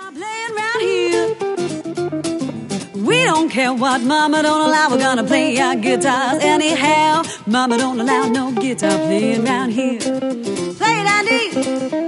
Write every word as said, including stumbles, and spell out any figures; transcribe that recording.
Playing round here. We don't care what Mama don't allow. We're gonna play our guitars anyhow. Mama don't allow no guitar playing round here. Play it, Andy.